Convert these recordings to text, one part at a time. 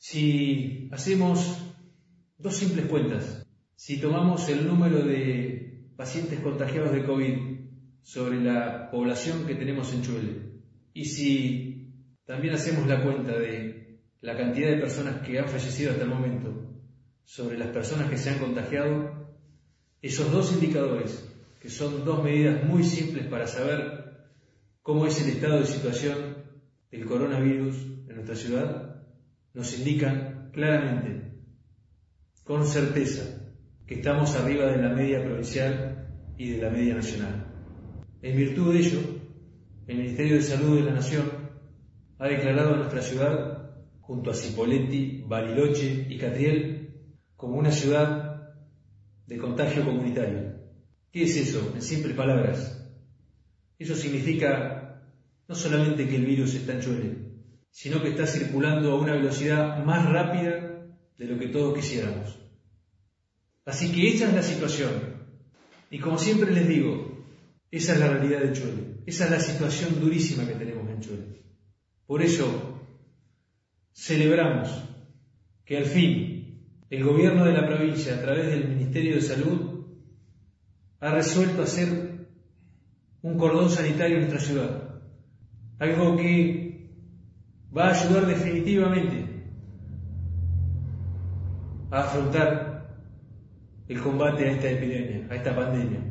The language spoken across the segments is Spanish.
Si hacemos dos simples cuentas, si tomamos el número de pacientes contagiados de COVID sobre la población que tenemos en Chuele, y si también hacemos la cuenta de la cantidad de personas que han fallecido hasta el momento sobre las personas que se han contagiado, esos dos indicadores, que son dos medidas muy simples para saber cómo es el estado de situación del coronavirus en nuestra ciudad, nos indican claramente, con certeza, que estamos arriba de la media provincial y de la media nacional. En virtud de ello, el Ministerio de Salud de la Nación ha declarado a nuestra ciudad, junto a Cipolletti, Bariloche y Catriel, como una ciudad de contagio comunitario. ¿Qué es eso? En simples palabras, eso significa no solamente que el virus está en Chuele, sino que está circulando a una velocidad más rápida de lo que todos quisiéramos. Así que esa es la situación. Y como siempre les digo, esa es la realidad de Chuele. Esa es la situación durísima que tenemos en Chuele. Por eso celebramos que al fin el gobierno de la provincia, a través del Ministerio de Salud, ha resuelto hacer un cordón sanitario en nuestra ciudad. Algo que va a ayudar definitivamente a afrontar el combate a esta epidemia, a esta pandemia.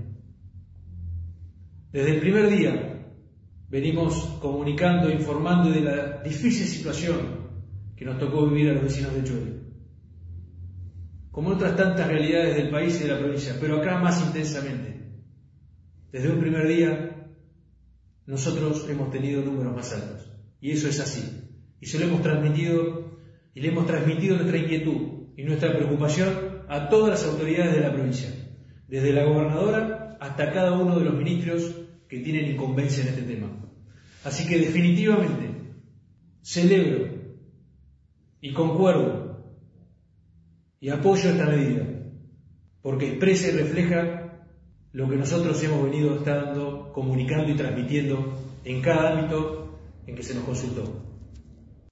Desde el primer día venimos comunicando, informando de la difícil situación que nos tocó vivir a los vecinos de Chuele, como en otras tantas realidades del país y de la provincia, pero acá más intensamente. Desde un primer día nosotros hemos tenido números más altos, y eso es así. Y se lo hemos transmitido, y le hemos transmitido nuestra inquietud y nuestra preocupación a todas las autoridades de la provincia, desde la gobernadora hasta cada uno de los ministros que tienen incumbencia en este tema. Así que definitivamente celebro y concuerdo y apoyo esta medida, porque expresa y refleja lo que nosotros hemos venido estando comunicando y transmitiendo en cada ámbito en que se nos consultó.